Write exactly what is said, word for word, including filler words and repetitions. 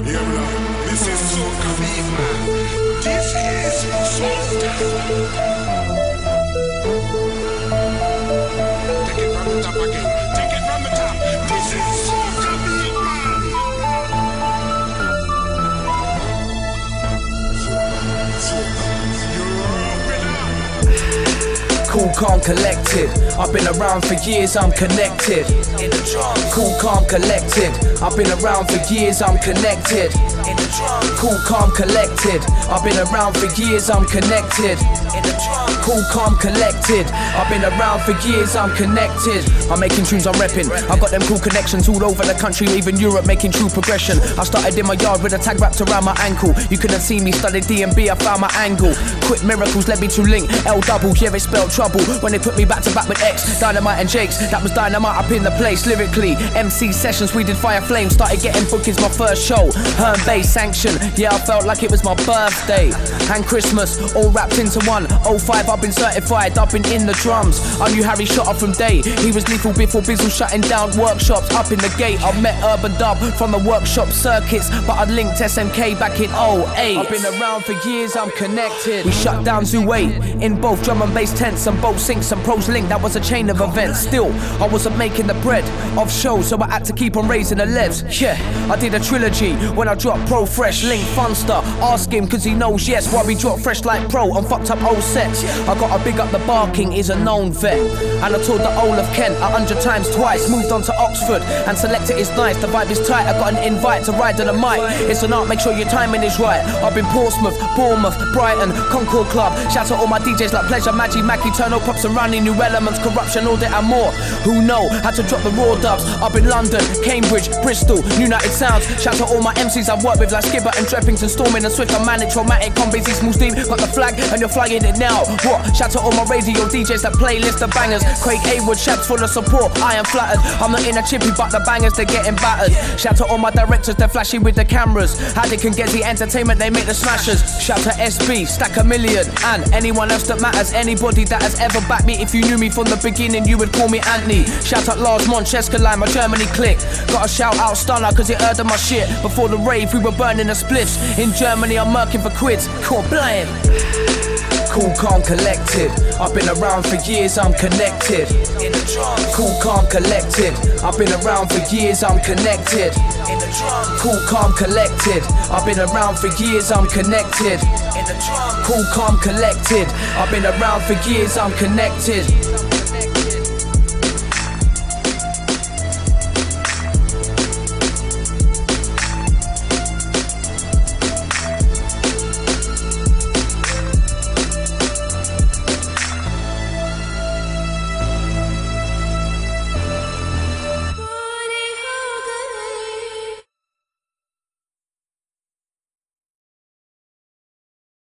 Yeah, blood. This is Soca Beat, man. This is Soca. Take it from the top again. Take it from the top. This is Soca Beat, man. Cool, calm, collected. I've been around for years, I'm connected. In the drums. Cool, calm, collected. I've been around for years, I'm connected. In the drums. Cool, calm, collected. I've been around for years, I'm connected. In the drums. Cool, calm, collected. I've been around for years, I'm connected. I'm making tunes, I'm repping. I've got them cool connections all over the country, even Europe, making true progression. I started in my yard with a tag wrapped around my ankle. You couldn't see me, studied D and B, I found my angle. Quick miracles led me to link L double, yeah, it spelled trouble. When they put me back to back with X, Dynamite and Jakes, that was dynamite up in the place. Lyrically, M C sessions, we did Fire Flame. Started getting bookings, my first show. Herm Bass Sanction, yeah, I felt like it was my birthday. And Christmas, all wrapped into one. oh five, I've been certified, I've been in the drums. I knew Harry Shotter from day. He was lethal before Bizzle shutting down workshops up in the gate. I met Urban Dub from the workshop circuits, but I linked S M K back in oh eight. I've been around for years, I'm connected. We shut down Zoo eight in both drum and bass tents and both syncs and pros link. That was a chain of events. Still, I wasn't making the bread of shows, so I had to keep on raising the levs. Yeah, I did a trilogy when I dropped Pro Fresh, Link, Funster. Ask him cause he knows, yes, why we drop fresh like Pro on fucked up old sets. I gotta big up the Barking, is a known vet. And I toured the whole of Kent a hundred times twice. Moved on to Oxford and Selector is nice. The vibe is tight, I got an invite to ride to the mic. It's an art, make sure your timing is right. I've been Portsmouth, Bournemouth, Brighton, Concord Club. Shout out all my D Js like Pleasure, Maggie, Mackie, Turno, Props and Running, New Elements, Corruption, Audit and more. Who know how to drop the raw dubs. Up in London, Cambridge, Bristol, United Sounds. Shout out all my M Cs I've worked with like Skibber and Dreppington, Storming and Swift. I manage traumatic, Combasy, Small Steam. Got the flag and you're flying it now. What? Shout out all my radio D Js that playlist the bangers. Craig Haywood, Shabs full of support, I am flattered. I'm not in a chippy but the bangers, they're getting battered. Shout out all my directors, they're flashy with the cameras. Haddock and Gezzy Entertainment, they make the smashers. Shout out S B, Stack a Million, and anyone else that matters. Anybody that has ever backed me. If you knew me from the beginning, you would call me Anthony. Shout out Lars Moncheska line, my Germany click. Gotta shout out Stunner cause he heard of my shit. Before the rave, we were burning the spliffs. In Germany, I'm murking for quids. Cool, blind. Cool, calm, collected. I've been around for years, I'm connected. In the drums. Cool, calm, collected. I've been around for years, I'm connected. In the drums. Cool, calm, collected. I've been around for years, I'm connected. In the drums. Cool, calm, collected. I've been around for years, I'm connected.